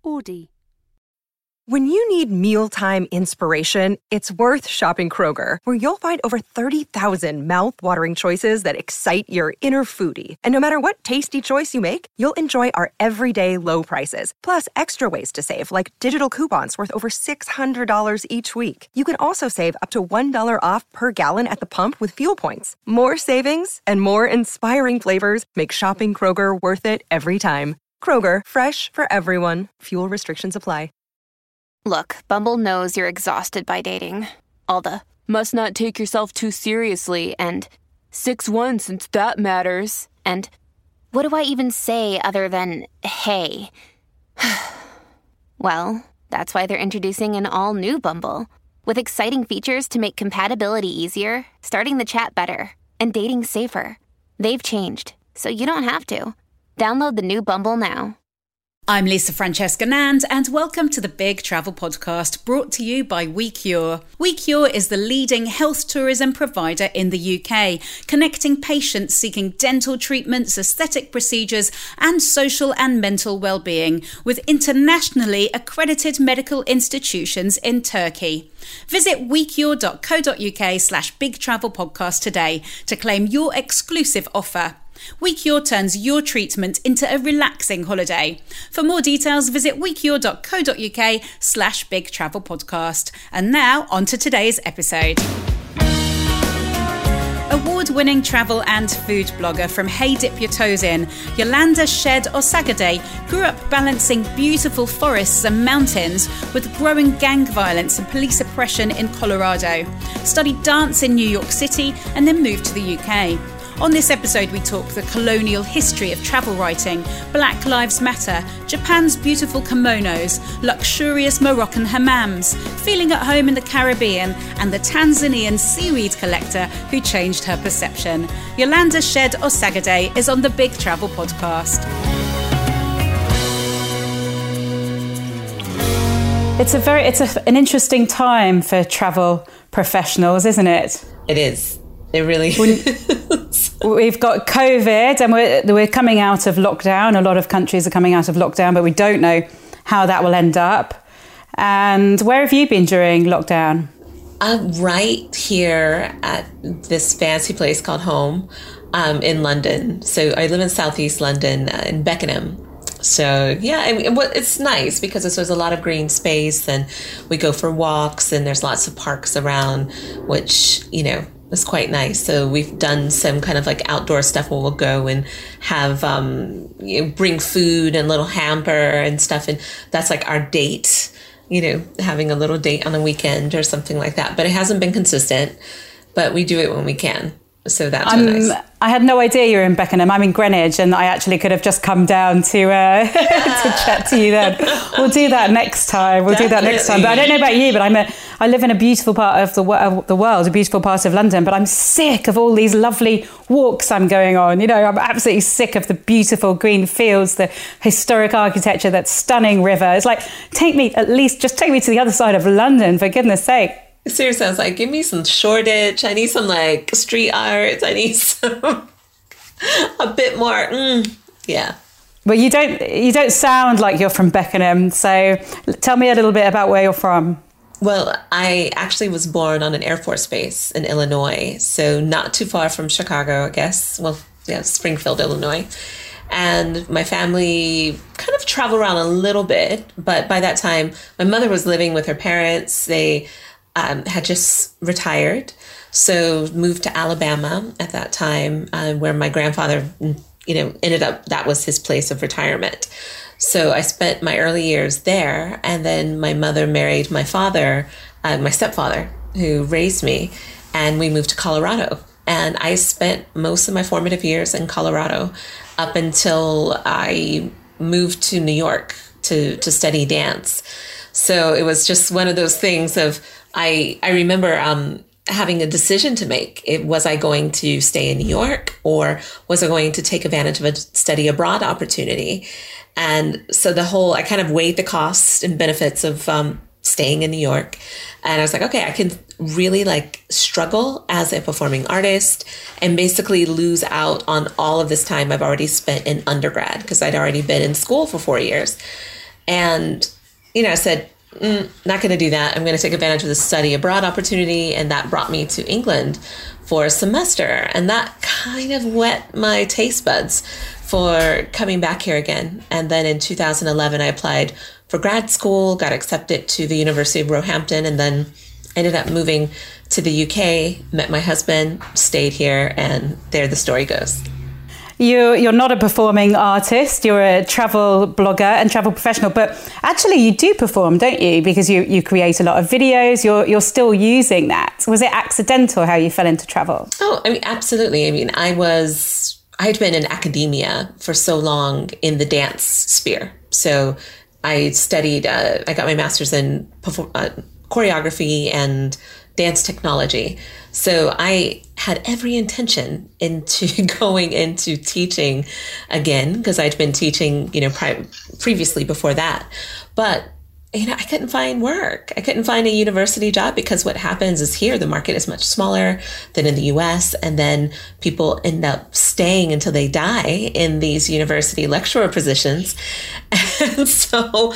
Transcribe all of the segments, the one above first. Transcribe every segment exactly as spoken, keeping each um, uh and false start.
Audi. When you need mealtime inspiration, it's worth shopping Kroger, where you'll find over thirty thousand mouth-watering choices that excite your inner foodie. And no matter what tasty choice you make, you'll enjoy our everyday low prices, plus extra ways to save, like digital coupons worth over six hundred dollars each week. You can also save up to one dollar off per gallon at the pump with fuel points. More savings and more inspiring flavors make shopping Kroger worth it every time. Kroger, fresh for everyone. Fuel restrictions apply. Look, Bumble knows you're exhausted by dating. All the, must not take yourself too seriously, and six one since that matters, and what do I even say other than, hey? Well, that's why they're introducing an all-new Bumble, with exciting features to make compatibility easier, starting the chat better, and dating safer. They've changed, so you don't have to. Download the new Bumble now. I'm Lisa Francesca Nand, and welcome to the Big Travel Podcast, brought to you by WeCure. WeCure is the leading health tourism provider in the U K, connecting patients seeking dental treatments, aesthetic procedures, and social and mental well-being with internationally accredited medical institutions in Turkey. Visit wecure.co.uk slash Big Travel Podcast today to claim your exclusive offer. WeCure turns your treatment into a relaxing holiday. For more details, visit wecure.co.uk slash Big Travel Podcast. And now, on to today's episode. Award-winning travel and food blogger from Hey Dip Your Toes In, Yolanda Shed Osagadeh grew up balancing beautiful forests and mountains with growing gang violence and police oppression in Colorado, studied dance in New York City, and then moved to the U K. On this episode, we talk the colonial history of travel writing, Black Lives Matter, Japan's beautiful kimonos, luxurious Moroccan hammams, feeling at home in the Caribbean, and the Tanzanian seaweed collector who changed her perception. Yolanda Shed Osagadeh is on the Big Travel Podcast. It's a very, it's a, an interesting time for travel professionals, isn't it? It is. It really is. We've got COVID and we're, we're coming out of lockdown. A lot of countries are coming out of lockdown, but we don't know how that will end up. And where have you been during lockdown? I'm right here at this fancy place called Home um, in London. So I live in Southeast London uh, in Beckenham. So, yeah, I mean, it's nice because there's a lot of green space and we go for walks and there's lots of parks around, which, you know, is quite nice. So we've done some kind of like outdoor stuff where we'll go and have, um, you know, bring food and little hamper and stuff. And that's like our date, you know, having a little date on the weekend or something like that. But it hasn't been consistent, but we do it when we can. So that's um, really nice. I had no idea you were in Beckenham. I'm in Greenwich, and I actually could have just come down to uh, to chat to you then. We'll do that next time. We'll Definitely. do that next time. But I don't know about you, but I'm a I live in a beautiful part of the of the world, a beautiful part of London. But I'm sick of all these lovely walks I'm going on. You know, I'm absolutely sick of the beautiful green fields, the historic architecture, that stunning river. It's like, take me at least, just take me to the other side of London, for goodness sake. Seriously, I was like, give me some Shoreditch. I need some like street art. I need some a bit more. Mm, yeah. Well, you don't you don't sound like you're from Beckenham. So tell me a little bit about where you're from. Well, I actually was born on an Air Force base in Illinois, so not too far from Chicago, I guess. Well, yeah, Springfield, Illinois. And my family kind of traveled around a little bit, but by that time, my mother was living with her parents. They Um, had just retired, so moved to Alabama at that time, uh, where my grandfather, you know, ended up, that was his place of retirement. So I spent my early years there, and then my mother married my father, uh, my stepfather, who raised me, and we moved to Colorado. And I spent most of my formative years in Colorado up until I moved to New York to, to study dance. So it was just one of those things of, I, I remember um, having a decision to make. It, was I going to stay in New York, or was I going to take advantage of a study abroad opportunity? And so the whole, I kind of weighed the costs and benefits of um, staying in New York. And I was like, okay, I can really like struggle as a performing artist and basically lose out on all of this time I've already spent in undergrad, because I'd already been in school for four years. And, you know, I said, mm, not going to do that. I'm going to take advantage of the study abroad opportunity. And that brought me to England for a semester. And that kind of whet my taste buds for coming back here again. And then in two thousand eleven, I applied for grad school, got accepted to the University of Roehampton, and then ended up moving to the U K, met my husband, stayed here, and there the story goes. You, you're not a performing artist, you're a travel blogger and travel professional, but actually you do perform, don't you? Because you, you create a lot of videos, you're, you're still using that. Was it accidental how you fell into travel? Oh, I mean, absolutely. I mean, I was, I had been in academia for so long in the dance sphere. So I studied, uh, I got my master's in perform, uh, choreography and dance technology. So I had every intention into going into teaching again, because I'd been teaching, you know, pri- previously before that. But, you know, I couldn't find work. I couldn't find a university job, because what happens is here, the market is much smaller than in the U S. And then people end up staying until they die in these university lecturer positions. And so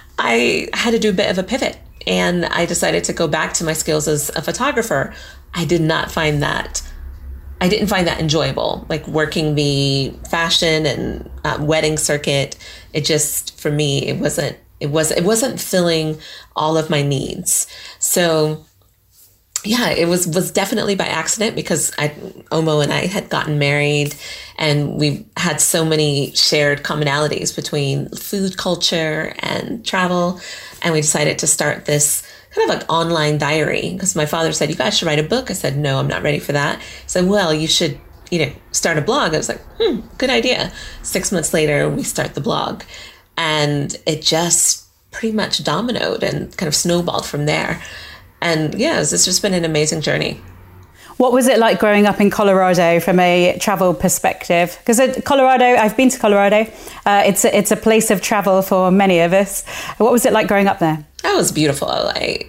I had to do a bit of a pivot. And I decided to go back to my skills as a photographer. I did not find that, I didn't find that enjoyable, like working the fashion and uh, wedding circuit. It just, for me, it wasn't, it was, it wasn't filling all of my needs. So yeah, it was, was definitely by accident, because I, Omo and I had gotten married, and we had so many shared commonalities between food culture and travel. And we decided to start this kind of like online diary, because my father said, you guys should write a book. I said, no, I'm not ready for that. He said, well, you should, you know, start a blog. I was like, hmm, good idea. Six months later, we start the blog, and it just pretty much dominoed and kind of snowballed from there. And yeah, it's just been an amazing journey. What was it like growing up in Colorado from a travel perspective? Because Colorado, I've been to Colorado. Uh, it's a, it's a place of travel for many of us. What was it like growing up there? That was beautiful. Like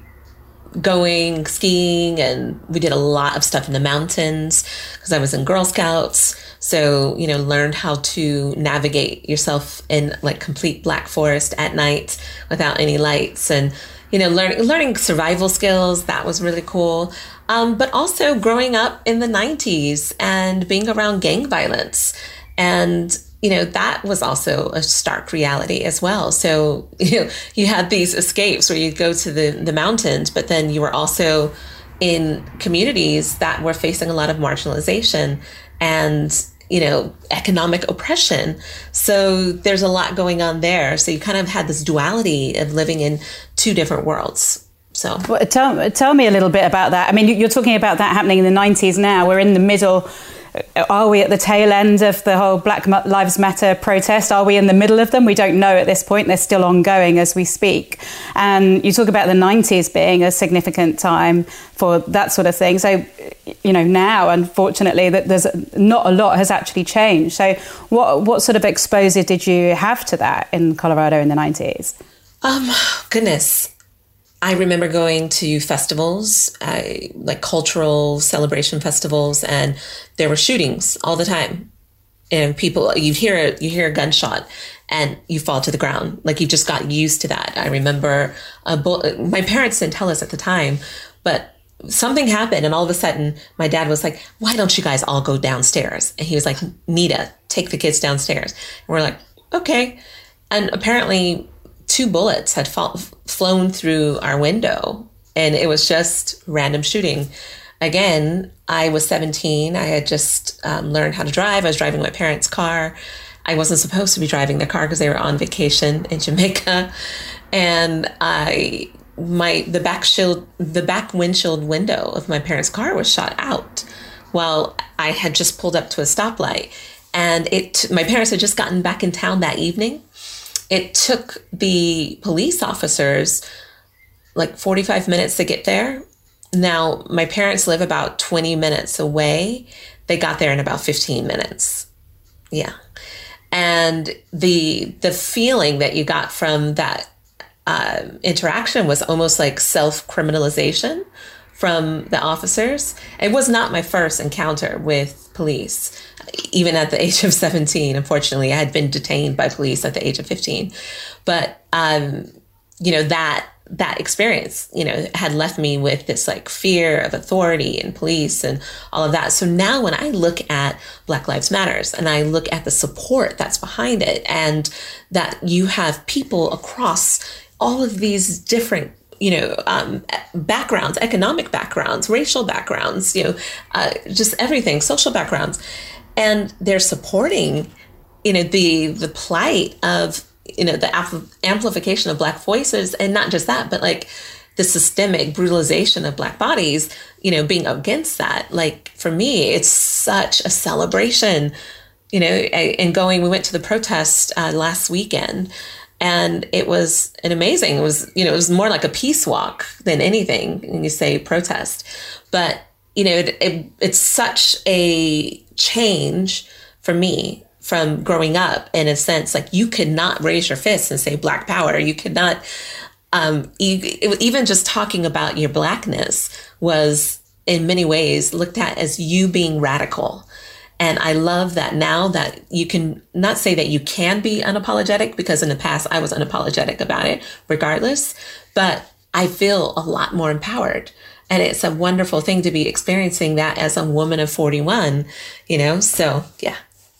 going skiing, and we did a lot of stuff in the mountains, because I was in Girl Scouts. So, you know, learned how to navigate yourself in like complete black forest at night without any lights, and you know, learning learning survival skills. That was really cool. Um, but also growing up in the nineties and being around gang violence. And, you know, that was also a stark reality as well. So, you know, you had these escapes where you'd go to the, the mountains, but then you were also in communities that were facing a lot of marginalization and, you know, economic oppression. So there's a lot going on there. So you kind of had this duality of living in two different worlds. So well, tell, tell me a little bit about that. I mean, you're talking about that happening in the nineties now. We're in the middle. Are we at the tail end of the whole Black Lives Matter protest? Are we in the middle of them? We don't know at this point. They're still ongoing as we speak. And you talk about the nineties being a significant time for that sort of thing. So, you know, now, unfortunately, that there's not a lot has actually changed. So what what sort of exposure did you have to that in Colorado in the nineties? Um, goodness. I remember going to festivals, uh, like cultural celebration festivals, and there were shootings all the time. And people, you hear a, you hear a gunshot and you fall to the ground. Like you just got used to that. I remember a bull- my parents didn't tell us at the time, but something happened. And all of a sudden my dad was like, why don't you guys all go downstairs? And he was like, Nita, take the kids downstairs. And we're like, okay. And apparently two bullets had fall, flown through our window, and it was just random shooting. Again, I was seventeen. I had just um, learned how to drive. I was driving my parents' car. I wasn't supposed to be driving the car because they were on vacation in Jamaica, and I my the back shield, the back windshield window of my parents' car was shot out while I had just pulled up to a stoplight, and it. My parents had just gotten back in town that evening. It took the police officers like forty-five minutes to get there. Now, my parents live about twenty minutes away. They got there in about fifteen minutes. Yeah. And the the feeling that you got from that uh, interaction was almost like self-criminalization from the officers. It was not my first encounter with police, even at the age of seventeen. Unfortunately, I had been detained by police at the age of fifteen. But, um, you know, that that experience, you know, had left me with this like fear of authority and police and all of that. So now when I look at Black Lives Matters and I look at the support that's behind it, and that you have people across all of these different, you know, um, backgrounds, economic backgrounds, racial backgrounds, you know, uh, just everything, social backgrounds, and they're supporting, you know, the the plight of, you know, the ampl- amplification of Black voices, and not just that, but like the systemic brutalization of Black bodies, you know, being against that. Like for me, it's such a celebration, you know, and going, we went to the protest uh, last weekend, and it was an amazing, it was, you know, it was more like a peace walk than anything when you say protest. But, you know, it, it, it's such a change for me from growing up, in a sense. Like you could not raise your fist and say Black power. You could not, um, you, it, even just talking about your Blackness was in many ways looked at as you being radical. And I love that now that you can not say that you can be unapologetic, because in the past I was unapologetic about it regardless, but I feel a lot more empowered. And it's a wonderful thing to be experiencing that as a woman of forty-one, you know, so yeah.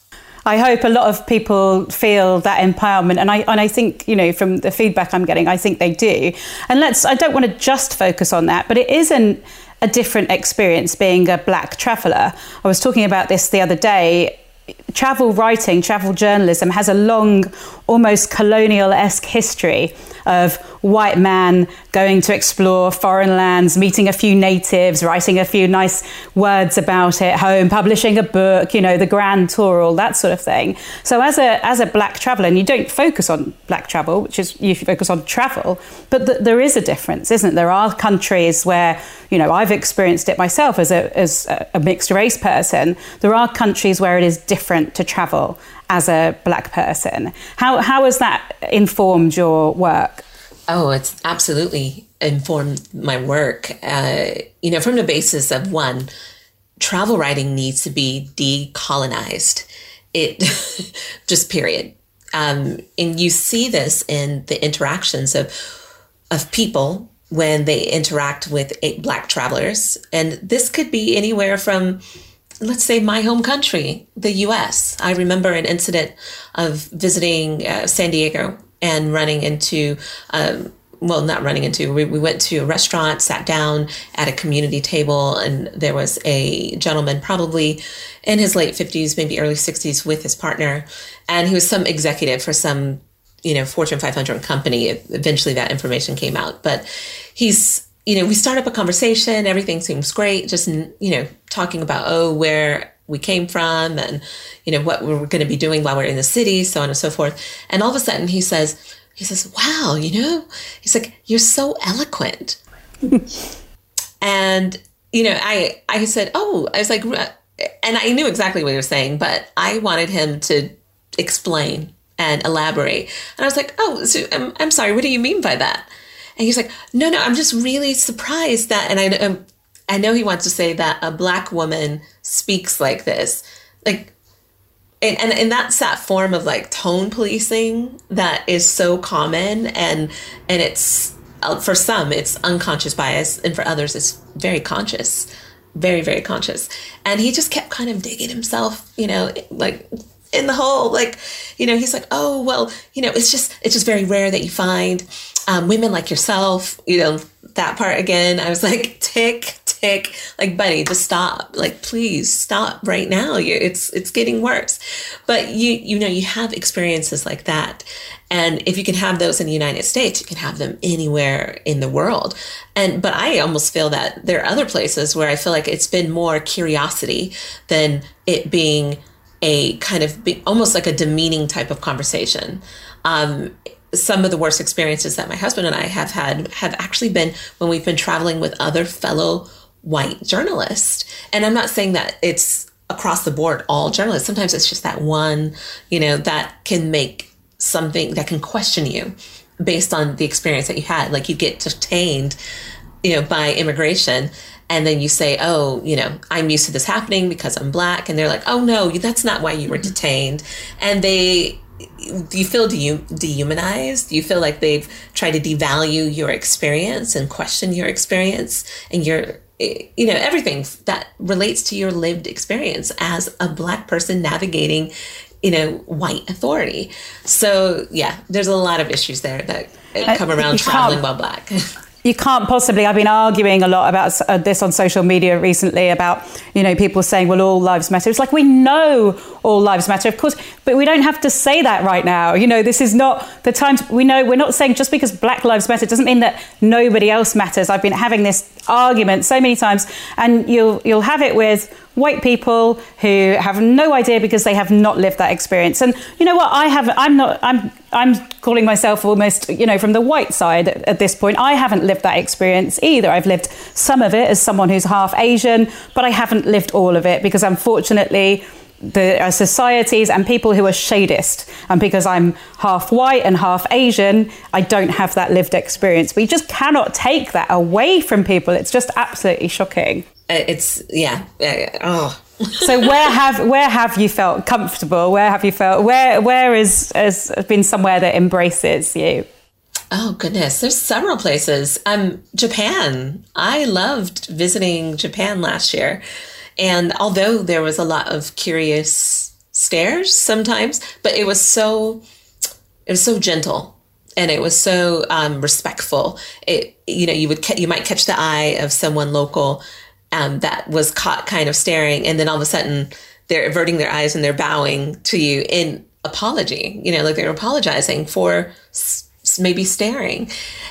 I hope a lot of people feel that empowerment. And I and I think, you know, from the feedback I'm getting, I think they do. And let's, I don't want to just focus on that, but it isn't a different experience being a Black traveller. I was talking about this the other day. Travel writing, travel journalism has a long, almost colonial-esque history of white man going to explore foreign lands, meeting a few natives, writing a few nice words about it home, publishing a book, you know, the grand tour, all that sort of thing. So as a as a Black traveller, and you don't focus on Black travel, which is you focus on travel, but th- there is a difference, isn't it? There are countries where, you know, I've experienced it myself as a as a mixed race person. There are countries where it is different to travel as a Black person. How how has that informed your work? Oh, it's absolutely informed my work. Uh, you know, from the basis of one, travel writing needs to be decolonized. It just period. Um, and you see this in the interactions of of people when they interact with Black travelers. And this could be anywhere from, let's say, my home country, the U S. I remember an incident of visiting uh, San Diego and running into, um, well, not running into, we, we went to a restaurant, sat down at a community table, and there was a gentleman probably in his late fifties, maybe early sixties, with his partner. And he was some executive for some, you know, Fortune five hundred company. Eventually that information came out. But he's, you know, we start up a conversation, everything seems great, just, you know, talking about, oh, where we came from and, you know, what we're going to be doing while we're in the city, so on and so forth. And all of a sudden he says, he says, wow, you know, he's like, you're so eloquent. And, you know, I, I said, oh, I was like, and I knew exactly what he was saying, but I wanted him to explain and elaborate. And I was like, oh, so I'm, I'm sorry, what do you mean by that? And he's like, no, no, I'm just really surprised that, and I, um, I know he wants to say that a Black woman speaks like this, like, and, and, and that's that form of like tone policing that is so common, and, and it's, uh, for some, it's unconscious bias, and for others, it's very conscious, very, very conscious. And he just kept kind of digging himself, you know, like in the hole, like, you know, he's like, oh, well, you know, it's just, it's just very rare that you find um, women like yourself, you know, that part again. I was like, tick, tick, like, buddy, just stop. Like, please stop right now. You, it's, it's getting worse. But you, you know, you have experiences like that. And if you can have those in the United States, you can have them anywhere in the world. And, but I almost feel that there are other places where I feel like it's been more curiosity than it being a kind of be, almost like a demeaning type of conversation. Um, some of the worst experiences that my husband and I have had have actually been when we've been traveling with other fellow white journalists. And I'm not saying that it's across the board, all journalists. Sometimes it's just that one, you know, that can make something that can question you based on the experience that you had. Like you get detained, you know, by immigration. And then you say, oh, you know, I'm used to this happening because I'm Black. And they're like, oh, no, that's not why you were detained. And they, do you feel de- dehumanized? Do you feel like they've tried to devalue your experience and question your experience and your, you know, everything that relates to your lived experience as a Black person navigating, you know, white authority? So, yeah, there's a lot of issues there that come around traveling while Black. You can't possibly, I've been arguing a lot about uh, this on social media recently about, you know, people saying, well, all lives matter. It's like, we know all lives matter, of course, but we don't have to say that right now. You know, this is not the time to, we know, we're not saying just because Black lives matter doesn't mean that nobody else matters. I've been having this argument so many times, and you'll you'll have it with white people who have no idea because they have not lived that experience. And you know what? I have. I'm not. I'm. I'm calling myself almost, you know, from the white side at, at this point. I haven't lived that experience either. I've lived some of it as someone who's half Asian, but I haven't lived all of it because, unfortunately, the uh, societies and people who are shadist, and because I'm half white and half Asian, I don't have that lived experience. We just cannot take that away from people. It's just absolutely shocking. It's yeah. Oh. So where have where have you felt comfortable? Where have you felt where where is has been somewhere that embraces you? Oh goodness, there's several places. Um, Japan. I loved visiting Japan last year. And although there was a lot of curious stares sometimes, but it was so, it was so gentle, and it was so um, respectful. It, you know, you would ca- you might catch the eye of someone local um, that was caught kind of staring, and then all of a sudden they're averting their eyes and they're bowing to you in apology. You know, like they're apologizing for s- maybe staring.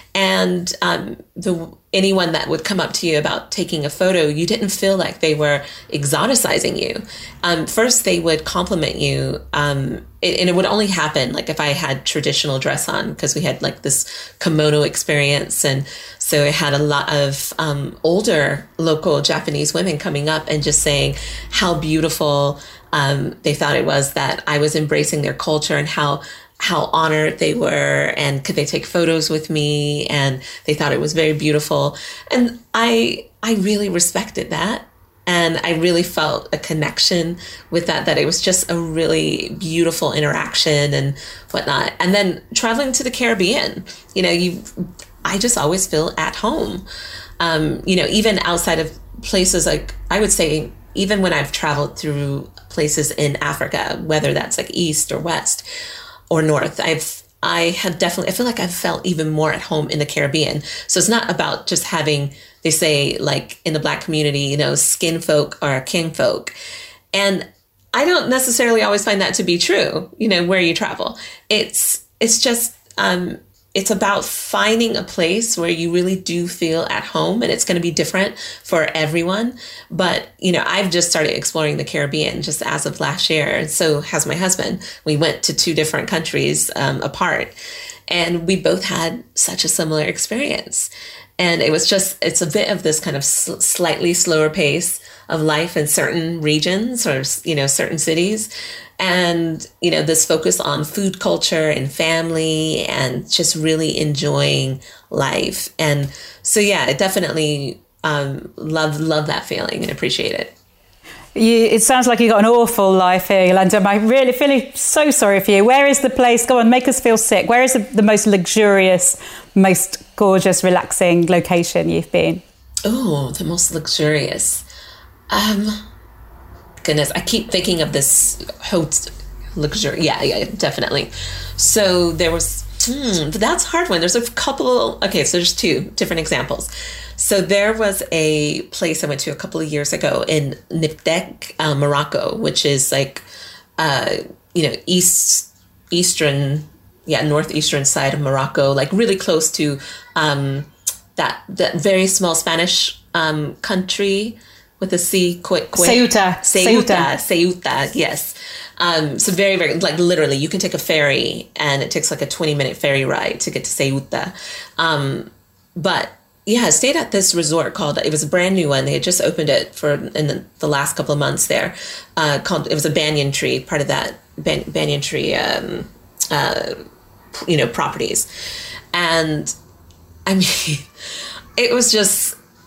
And um, the anyone that would come up to you about taking a photo, you didn't feel like they were exoticizing you. Um, first, they would compliment you, um, it, and it would only happen like if I had traditional dress on, because we had like this kimono experience, and so it had a lot of um, older local Japanese women coming up and just saying how beautiful um, they thought it was that I was embracing their culture, and how how honored they were, and could they take photos with me, and they thought it was very beautiful. And I I really respected that, and I really felt a connection with that, that it was just a really beautiful interaction and whatnot. And then traveling to the Caribbean, you know, you I just always feel at home. Um, you know, even outside of places like, I would say, even when I've traveled through places in Africa, whether that's like East or West or North, I've I have definitely, I feel like I've felt even more at home in the Caribbean. So it's not about just having, they say like in the Black community, you know, skin folk or kin folk. And I don't necessarily always find that to be true, you know, where you travel. It's, it's just, um, it's about finding a place where you really do feel at home, and it's going to be different for everyone. But, you know, I've just started exploring the Caribbean just as of last year. And so has my husband. We went to two different countries um, apart, and we both had such a similar experience. And it was just, it's a bit of this kind of sl- slightly slower pace of life in certain regions or, you know, certain cities. And, you know, this focus on food culture and family and just really enjoying life. And so, yeah, I definitely um, love, love that feeling and appreciate it. You, it sounds like you got an awful life here, Yolanda. I'm really feeling so sorry for you. Where is the place? Go on, make us feel sick. Where is the, the most luxurious, most gorgeous, relaxing location you've been? Oh, the most luxurious. Um, goodness, I keep thinking of this hotel luxury. Yeah, yeah, definitely. So there was, hmm, but that's a hard one. There's a couple. Okay, so there's two different examples. So there was a place I went to a couple of years ago in Niptek, uh, Morocco, which is like, uh, you know, east, eastern, yeah, northeastern side of Morocco, like really close to um, that that very small Spanish um, country with a C, quick, quick. Ceuta. Ceuta. Ceuta, yes. Um, so very, very, like literally you can take a ferry and it takes like a twenty minute ferry ride to get to Ceuta. Um, but yeah, I stayed at this resort called, it was a brand new one. They had just opened it for in the, the last couple of months there. Uh, called, it was a banyan tree, part of that ban, banyan tree, um, uh, you know, properties. And I mean, it was just,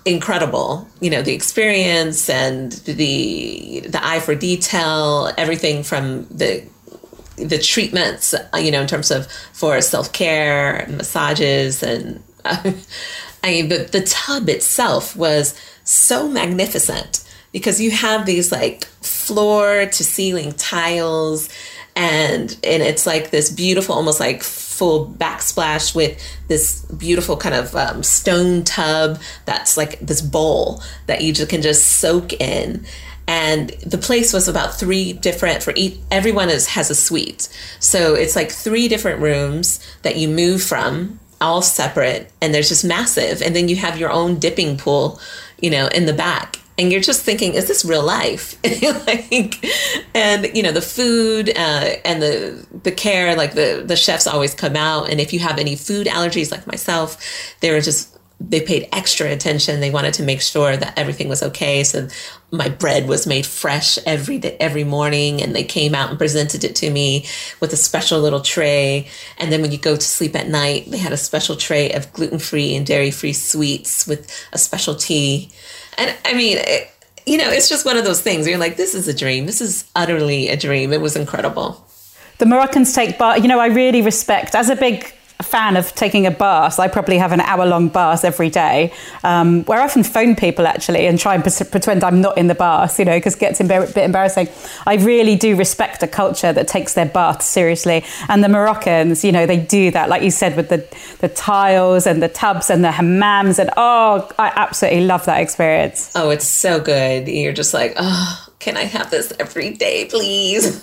incredible. You know, the experience and the the eye for detail, everything from the the treatments, you know, in terms of for self-care and massages. And uh, I mean, the, the tub itself was so magnificent because you have these like floor to ceiling tiles, and and it's like this beautiful, almost like full backsplash with this beautiful kind of um, stone tub that's like this bowl that you just can just soak in. And the place was about three different for each, everyone is, has a suite. So it's like three different rooms that you move from, all separate, and there's just massive. And then you have your own dipping pool, you know, in the back. And you're just thinking, is this real life? like, and, you know, the food uh, and the the care, like the, the chefs always come out. And if you have any food allergies like myself, they were just, they paid extra attention. They wanted to make sure that everything was okay. So my bread was made fresh every day, every morning. And they came out and presented it to me with a special little tray. And then when you go to sleep at night, they had a special tray of gluten-free and dairy-free sweets with a special tea. And I mean, it, you know, it's just one of those things where you're like, this is a dream. This is utterly a dream. It was incredible. The Moroccans take bath. You know, I really respect, as a big fan of taking a bath, I probably have an hour-long bath every day, um, where I often phone people actually and try and pre- pretend I'm not in the bath, you know, because it gets a bit embarrassing. I really do respect a culture that takes their bath seriously. And the Moroccans, you know, they do that, like you said, with the, the tiles and the tubs and the hammams. And oh, I absolutely love that experience. Oh, it's so good. You're just like, oh, can I have this every day, please?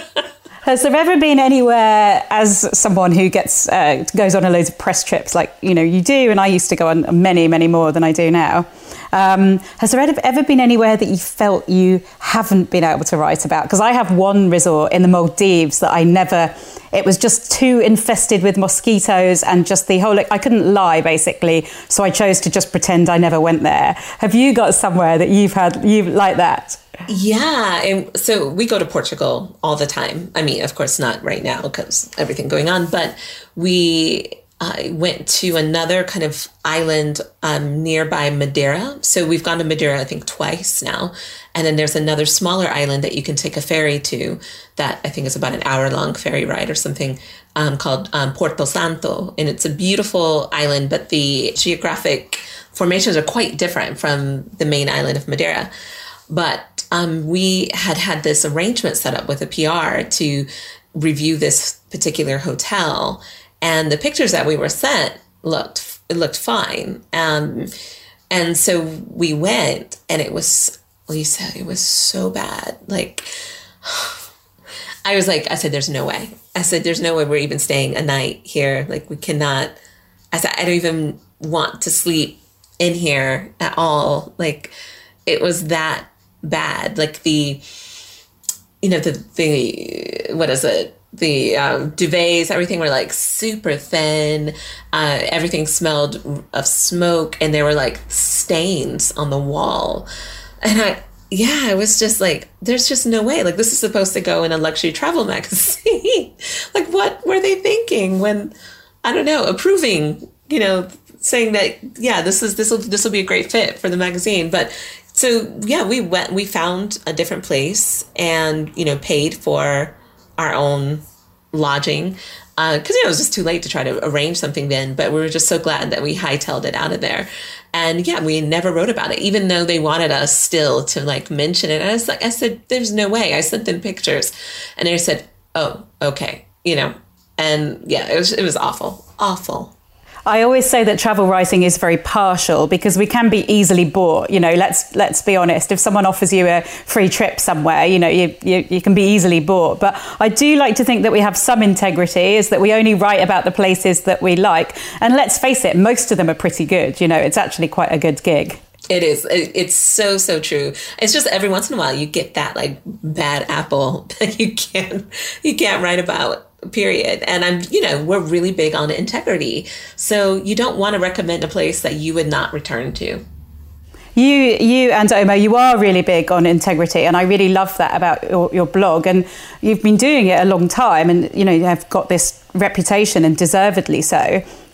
Has there ever been anywhere, as someone who gets uh, goes on a loads of press trips like, you know, you do, and I used to go on many, many more than I do now, um, has there ever been anywhere that you felt you haven't been able to write about? Because I have one resort in the Maldives that I never, it was just too infested with mosquitoes and just the whole, like, I couldn't lie basically, so I chose to just pretend I never went there. Have you got somewhere that you've had, you like that? Yeah. And so we go to Portugal all the time. I mean, of course, not right now because everything going on, but we uh, went to another kind of island um, nearby Madeira. So we've gone to Madeira, I think, twice now. And then there's another smaller island that you can take a ferry to that I think is about an hour long ferry ride or something um, called um, Porto Santo. And it's a beautiful island, but the geographic formations are quite different from the main island of Madeira. But um, we had had this arrangement set up with a P R to review this particular hotel, and the pictures that we were sent looked it looked fine. Um, and so we went, and it was, Lisa, it was so bad. Like, I was like, I said, there's no way. I said, there's no way we're even staying a night here. Like, we cannot. I said, I don't even want to sleep in here at all. Like, it was that bad. Like the, you know, the, the, what is it? The um, duvets, everything were like super thin. Uh, everything smelled of smoke, and there were like stains on the wall. And I, yeah, it was just like, there's just no way. Like, this is supposed to go in a luxury travel magazine. Like, what were they thinking when, I don't know, approving, you know, saying that, yeah, this is, this will, this will be a great fit for the magazine. But so, yeah, we went, we found a different place and, you know, paid for our own lodging because, uh, you know, it was just too late to try to arrange something then. But we were just so glad that we hightailed it out of there. And yeah, we never wrote about it, even though they wanted us still to like mention it. And I was like, I said, there's no way. I sent them pictures and they said, oh, okay, you know, and yeah, it was, it was awful, awful. I always say that travel writing is very partial because we can be easily bought. You know, let's let's be honest. If someone offers you a free trip somewhere, you know, you, you you can be easily bought. But I do like to think that we have some integrity, is that we only write about the places that we like. And let's face it, most of them are pretty good. You know, it's actually quite a good gig. It is. It's so, so true. It's just every once in a while you get that like bad apple that you can't you can't write about. Period. And I'm, you know, we're really big on integrity. So you don't want to recommend a place that you would not return to. You, you and Omo, you are really big on integrity. And I really love that about your, your blog. And you've been doing it a long time and, you know, you have got this reputation and deservedly so.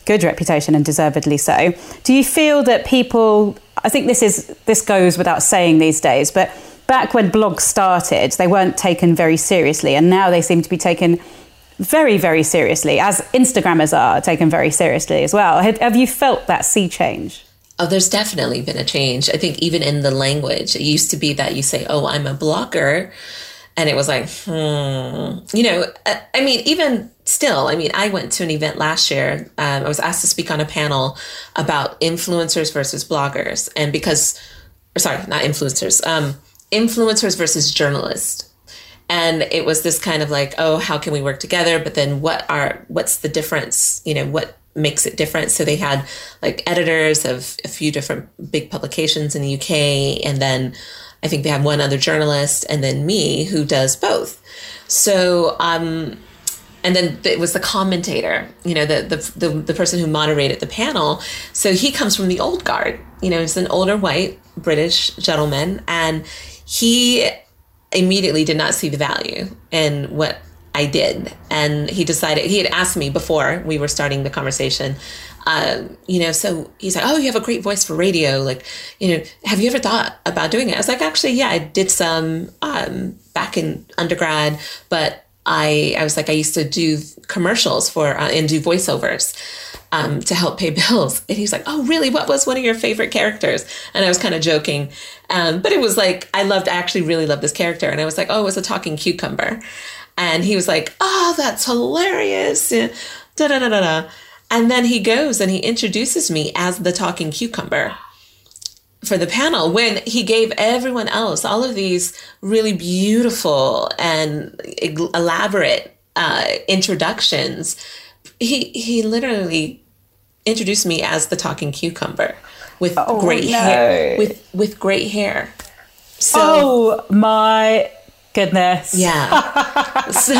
good reputation, and deservedly so. Do you feel that people, I think this is this goes without saying these days, but back when blogs started, they weren't taken very seriously, and now they seem to be taken very, very seriously, as Instagrammers are taken very seriously as well. Have, have you felt that sea change? Oh, there's definitely been a change. I think even in the language, it used to be that you say, oh, I'm a blogger. And it was like, hmm, you know, I mean, even still, I mean, I went to an event last year. Um, I was asked to speak on a panel about influencers versus bloggers. And because, or sorry, not influencers, um, influencers versus journalists. And it was this kind of like, oh, how can we work together? But then what are, what's the difference? You know, what makes it different? So they had like editors of a few different big publications in the U K. And then I think they have one other journalist, and then me, who does both. So, um, and then it was the commentator, you know, the, the the the person who moderated the panel. So he comes from the old guard. You know, he's an older white British gentleman, and he immediately did not see the value in what I did. And he decided, he had asked me before we were starting the conversation, Um, you know, so he's like, oh, you have a great voice for radio. Like, you know, have you ever thought about doing it? I was like, actually, yeah, I did some um, back in undergrad, but I, I was like, I used to do commercials for uh, and do voiceovers um, to help pay bills. And he's like, oh, really? What was one of your favorite characters? And I was kind of joking. Um, but it was like, I loved, I actually really loved this character. And I was like, oh, it was a talking cucumber. And he was like, oh, that's hilarious. Da, da, da, da, da. And then he goes and he introduces me as the talking cucumber for the panel, when he gave everyone else all of these really beautiful and elaborate uh, introductions. He he literally introduced me as the talking cucumber with oh, great no. hair. With with great hair. So, oh my goodness. Yeah. So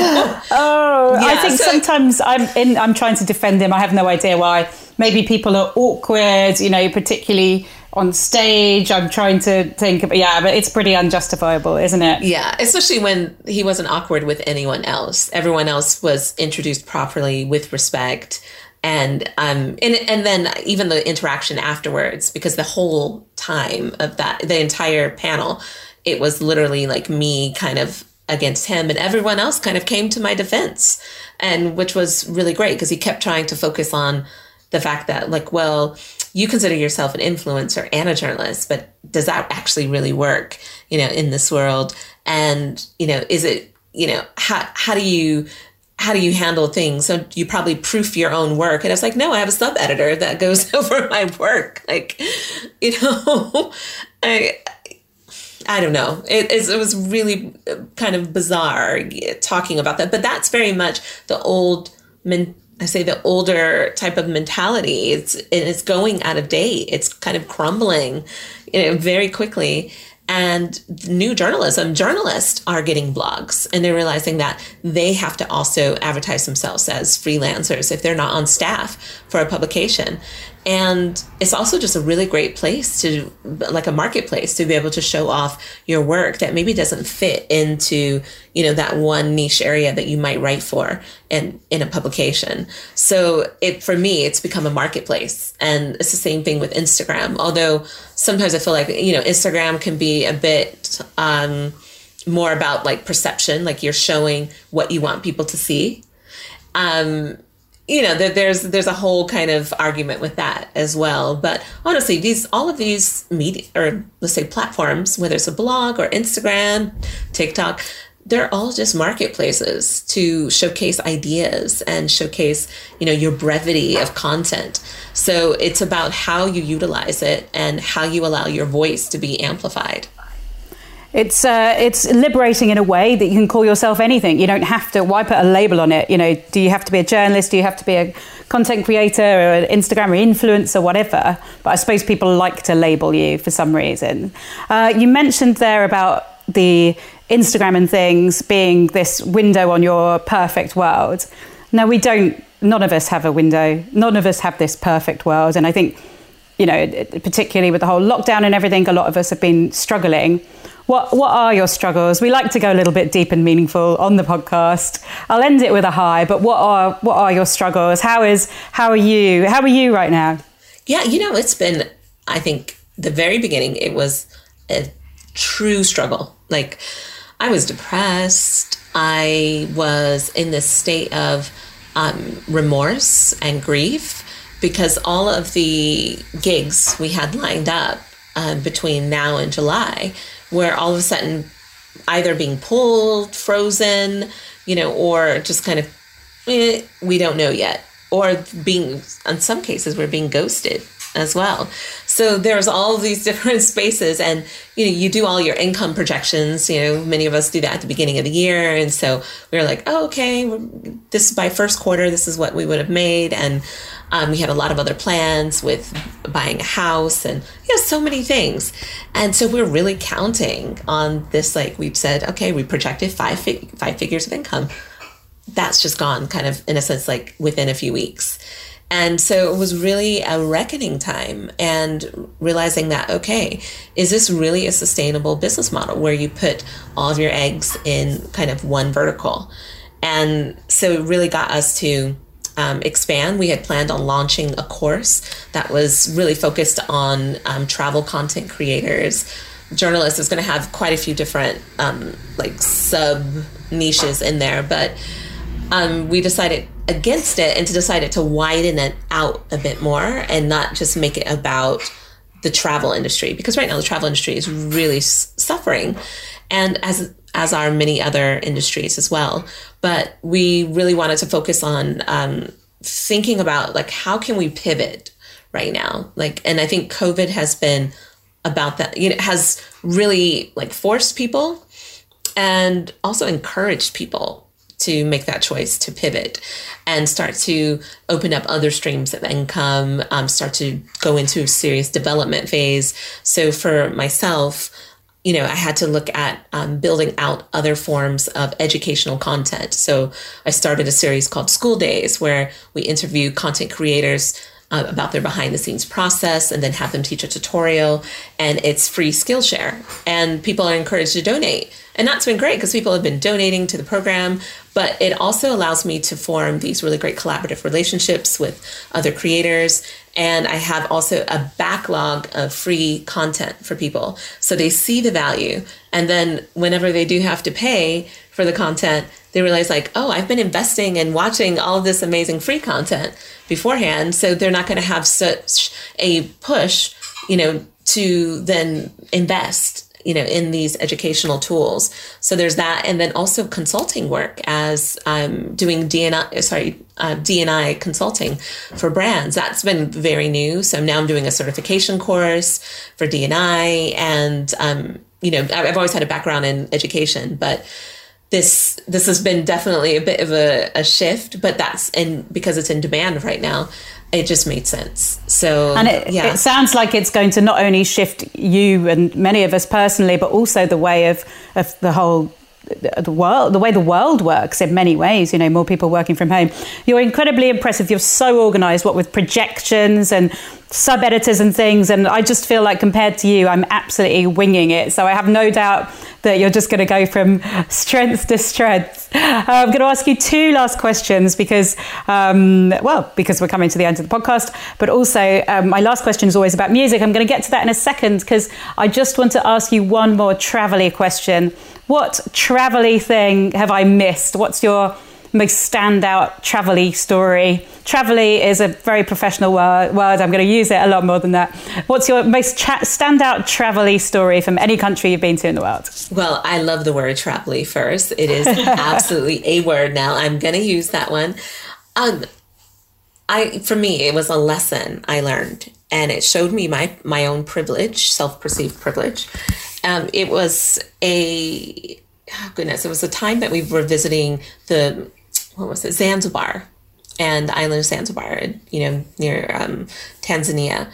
oh, yeah, I think so, sometimes I'm in I'm trying to defend him. I have no idea why. Maybe people are awkward, you know, particularly on stage. I'm trying to think of, yeah, but it's pretty unjustifiable, isn't it? Yeah, especially when he wasn't awkward with anyone else. Everyone else was introduced properly with respect. And um and and then even the interaction afterwards, because the whole time of that, the entire panel, it was literally like me kind of against him, and everyone else kind of came to my defense, and which was really great because he kept trying to focus on the fact that, like, well, you consider yourself an influencer and a journalist, but does that actually really work, you know, in this world? And, you know, is it, you know, how how do you how do you handle things? So you probably proof your own work. And I was like, no, I have a sub editor that goes over my work. Like, you know, I I don't know. It, it was really kind of bizarre talking about that. But that's very much the old, men, I say the older type of mentality. It's it's going out of date. It's kind of crumbling, you know, very quickly. And new journalism, journalists are getting blogs, and they're realizing that they have to also advertise themselves as freelancers if they're not on staff for a publication. And it's also just a really great place to, like a marketplace, to be able to show off your work that maybe doesn't fit into, you know, that one niche area that you might write for in, in a publication. So it, for me, it's become a marketplace. And it's the same thing with Instagram. Although sometimes I feel like, you know, Instagram can be a bit um, more about like perception, like you're showing what you want people to see. Um, You know, there's there's a whole kind of argument with that as well. But honestly, these all of these media, or let's say platforms, whether it's a blog or Instagram, TikTok, they're all just marketplaces to showcase ideas and showcase, you know, your brevity of content. So it's about how you utilize it and how you allow your voice to be amplified. It's uh, it's liberating in a way that you can call yourself anything. You don't have to, why put a label on it? You know, do you have to be a journalist? Do you have to be a content creator or an Instagram or influencer or whatever? But I suppose people like to label you for some reason. Uh, you mentioned there about the Instagram and things being this window on your perfect world. No, we don't. None of us have a window. None of us have this perfect world. And I think you know, particularly with the whole lockdown and everything, a lot of us have been struggling. What what are your struggles? We like to go a little bit deep and meaningful on the podcast. I'll end it with a high, but what are what are your struggles? How is how are you? How are you right now? Yeah, you know, it's been, I think, the very beginning, it was a true struggle. Like, I was depressed. I was in this state of um, remorse and grief because all of the gigs we had lined up um, between now and July were all of a sudden either being pulled, frozen, you know, or just kind of, eh, we don't know yet. Or being, in some cases, we're being ghosted as well. So there's all these different spaces, and you know, you do all your income projections. You know, many of us do that at the beginning of the year, and so we were like, oh, okay, we're, this is by first quarter, this is what we would have made, and um, we had a lot of other plans with buying a house, and you know, so many things, and so we're really counting on this. Like we've said, okay, we projected five fig- five figures of income. That's just gone kind of in a sense, like within a few weeks. And so it was really a reckoning time and realizing that, okay, is this really a sustainable business model where you put all of your eggs in kind of one vertical? And so it really got us to um, expand. We had planned on launching a course that was really focused on um, travel content creators, journalists. Is going to have quite a few different um, like sub niches in there, but Um, we decided against it and to decided to widen it out a bit more and not just make it about the travel industry, because right now the travel industry is really s- suffering, and as as are many other industries as well. But we really wanted to focus on um, thinking about like, how can we pivot right now? Like, and I think COVID has been about that. You know, has really like forced people and also encouraged people to make that choice to pivot and start to open up other streams of income, um, start to go into a serious development phase. So for myself, you know, I had to look at um, building out other forms of educational content. So I started a series called School Days, where we interview content creators uh, about their behind the scenes process and then have them teach a tutorial, and it's free Skillshare, and people are encouraged to donate. And that's been great because people have been donating to the program, but it also allows me to form these really great collaborative relationships with other creators. And I have also a backlog of free content for people. So they see the value. And then whenever they do have to pay for the content, they realize like, oh, I've been investing and watching all of this amazing free content beforehand. So they're not going to have such a push, you know, to then invest, you know, in these educational tools. So there's that. And then also consulting work, as I'm doing D and I, sorry, uh, D and I consulting for brands. That's been very new. So now I'm doing a certification course for D and I. And, um, you know, I've always had a background in education, but this, this has been definitely a bit of a, a shift, but that's in, because it's in demand right now. It just made sense. So, and it, yeah. it sounds like it's going to not only shift you and many of us personally, but also the way of, of the whole the world, the way the world works in many ways. You know, more people working from home. You're incredibly impressive. You're so organized, what with projections and sub editors and things. And I just feel like compared to you, I'm absolutely winging it. So I have no doubt that you're just going to go from strength to strength. Uh, I'm going to ask you two last questions because, um, well, because we're coming to the end of the podcast, but also um, my last question is always about music. I'm going to get to that in a second because I just want to ask you one more travel-y question. What travel-y thing have I missed? What's your most standout travel-y story? Travel-y is a very professional word. I'm going to use it a lot more than that. What's your most tra- standout travel-y story from any country you've been to in the world? Well, I love the word travel-y first. It is absolutely a word now. I'm going to use that one. Um, I, for me, it was a lesson I learned, and it showed me my, my own privilege, self-perceived privilege. Um, it was a, oh goodness, it was a time that we were visiting the, what was it, Zanzibar, and the island of Zanzibar, you know, near um, Tanzania.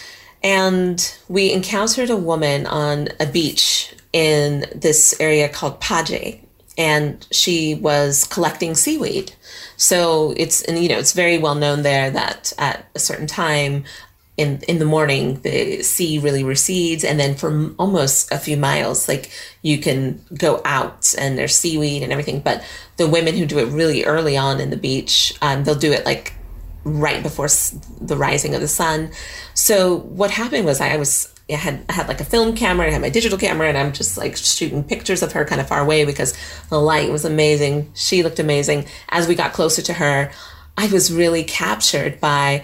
And we encountered a woman on a beach in this area called Paje, and she was collecting seaweed. So it's, and you know, it's very well known there that at a certain time, in in the morning, the sea really recedes, and then for almost a few miles, like you can go out and there's seaweed and everything. But the women who do it really early on in the beach, um, they'll do it like right before the rising of the sun. So what happened was I was I had I had like a film camera, I had my digital camera, and I'm just like shooting pictures of her kind of far away because the light was amazing. She looked amazing. As we got closer to her, I was really captured by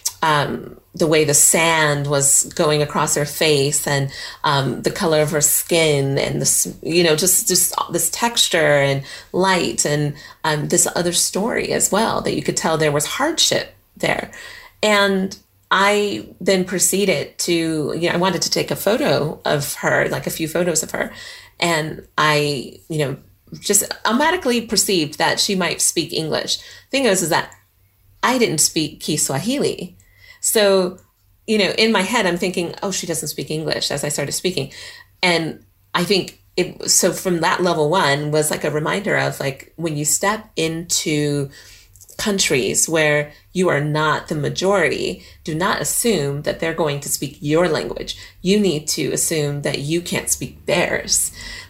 um, the way the sand was going across her face, and um, the color of her skin, and this, you know, just just this texture and light, and um, this other story as well, that you could tell there was hardship there. And I then proceeded to, you know, I wanted to take a photo of her, like a few photos of her. And I, you know, just automatically perceived that she might speak English. Thing is, is that I didn't speak Kiswahili. So, you know, in my head, I'm thinking, oh, she doesn't speak English as I started speaking. And I think it, so from that level one was like a reminder of like, when you step into countries where you are not the majority, do not assume that they're going to speak your language. You need to assume that you can't speak theirs.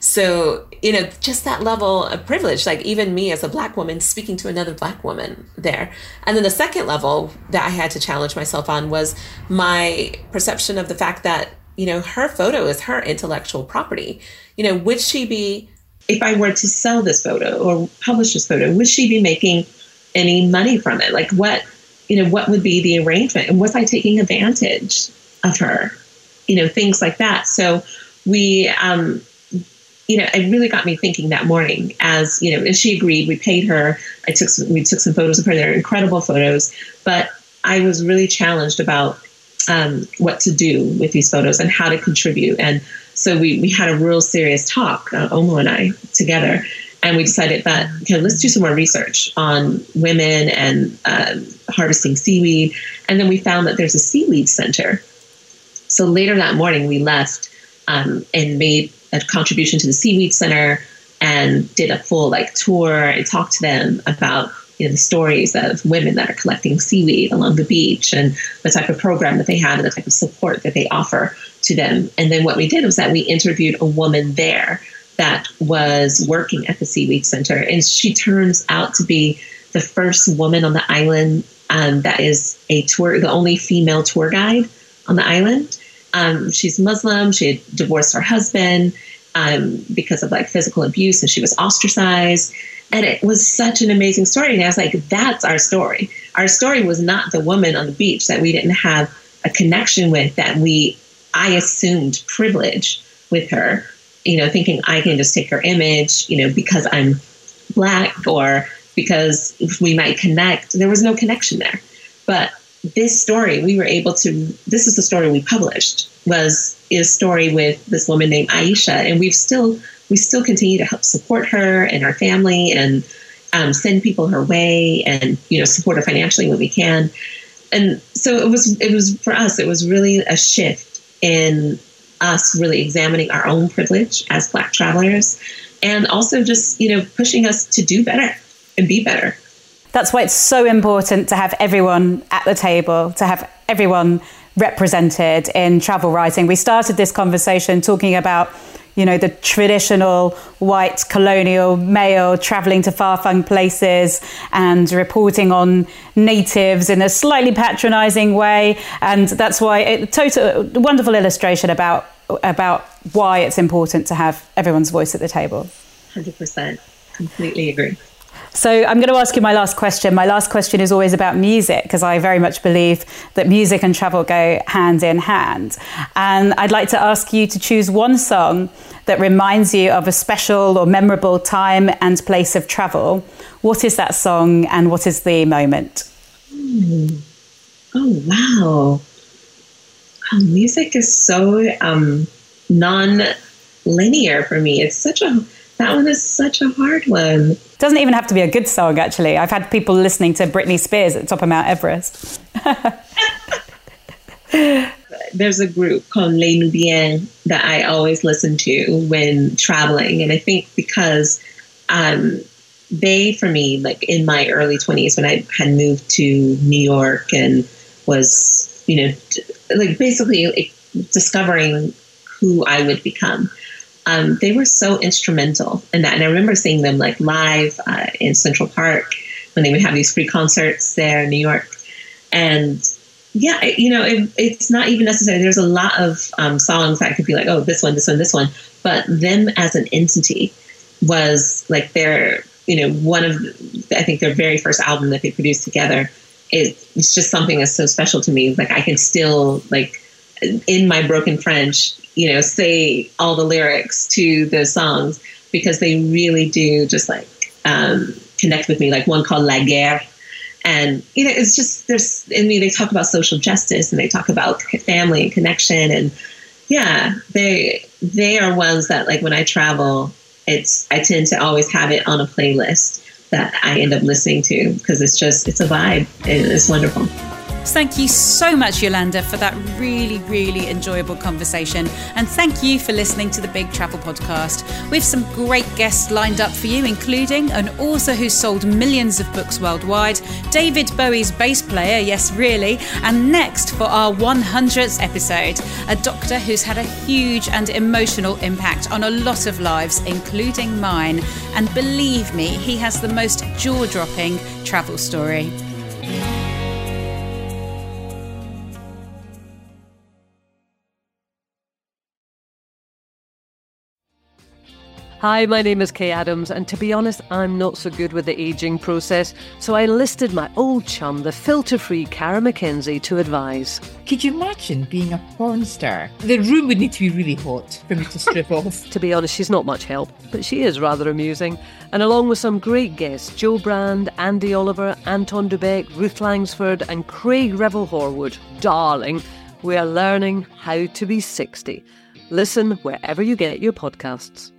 So, you know, just that level of privilege, like even me as a Black woman speaking to another Black woman there. And then the second level that I had to challenge myself on was my perception of the fact that, you know, her photo is her intellectual property. You know, would she be, if I were to sell this photo or publish this photo, would she be making any money from it? Like what, you know, what would be the arrangement? And was I taking advantage of her? You know, things like that. So we, um, you know, it really got me thinking that morning as, you know, as she agreed, we paid her. I took some, we took some photos of her. They're incredible photos, but I was really challenged about um, what to do with these photos and how to contribute. And so we, we had a real serious talk, uh, Omo and I together. And we decided that, okay, let's do some more research on women and um, harvesting seaweed. And then we found that there's a seaweed center. So later that morning, we left um, and made a contribution to the seaweed center and did a full like tour and talked to them about, you know, the stories of women that are collecting seaweed along the beach and the type of program that they have and the type of support that they offer to them. And then what we did was that we interviewed a woman there that was working at the Seaweed Center. And she turns out to be the first woman on the island um, that is a tour, the only female tour guide on the island. Um, she's Muslim. She had divorced her husband um, because of like physical abuse, and she was ostracized. And it was such an amazing story. And I was like, that's our story. Our story was not the woman on the beach that we didn't have a connection with, that we, I assumed privilege with her, you know, thinking I can just take her image, you know, because I'm Black or because we might connect. There was no connection there. But this story, we were able to, this is the story we published, was a story with this woman named Aisha. And we've still, we still continue to help support her and her family and um, send people her way and, you know, support her financially when we can. And so it was, it was for us, it was really a shift in us really examining our own privilege as Black travelers, and also just, you know, pushing us to do better and be better. That's why it's so important to have everyone at the table, to have everyone represented in travel writing. We started this conversation talking about, you know, the traditional white colonial male traveling to far-flung places and reporting on natives in a slightly patronizing way. And that's why it total wonderful illustration about about why it's important to have everyone's voice at the table. one hundred percent. Completely agree. So I'm going to ask you my last question. My last question is always about music, because I very much believe that music and travel go hand in hand. And I'd like to ask you to choose one song that reminds you of a special or memorable time and place of travel. What is that song and what is the moment? Mm. Oh, wow. Oh, music is so um, non-linear for me. It's such a, that one is such a hard one. It doesn't even have to be a good song, actually. I've had people listening to Britney Spears at the top of Mount Everest. There's a group called Les Nubiens that I always listen to when traveling. And I think because um, they, for me, like in my early twenties, when I had moved to New York and was, you know, like basically like, discovering who I would become. Um, they were so instrumental in that. And I remember seeing them like live uh, in Central Park when they would have these free concerts there in New York. And yeah, you know, it, it's not even necessary. There's a lot of um, songs that could be like, oh, this one, this one, this one. But them as an entity was like their, you know, one of, the, I think their very first album that they produced together. It, it's just something that's so special to me. Like I can still like in my broken French, you know, say all the lyrics to the songs because they really do just like um, connect with me. Like one called La Guerre. And, you know, it's just, there's, I mean, they talk about social justice and they talk about family and connection. And yeah, they, they are ones that like when I travel, it's, I tend to always have it on a playlist that I end up listening to because it's just, it's a vibe and it's wonderful. Thank you so much, Yolanda, for that really, really enjoyable conversation. And thank you for listening to the Big Travel Podcast. We have some great guests lined up for you, including an author who sold millions of books worldwide, David Bowie's bass player, yes, really, and next for our one hundredth episode, a doctor who's had a huge and emotional impact on a lot of lives, including mine. And believe me, he has the most jaw-dropping travel story. Hi, my name is Kay Adams, and to be honest, I'm not so good with the ageing process, so I enlisted my old chum, the filter-free Cara McKenzie, to advise. Could you imagine being a porn star? The room would need to be really hot for me to strip off. To be honest, she's not much help, but she is rather amusing. And along with some great guests, Jo Brand, Andy Oliver, Anton Dubeck, Ruth Langsford and Craig Revel-Horwood, darling, we are learning how to be sixty. Listen wherever you get your podcasts.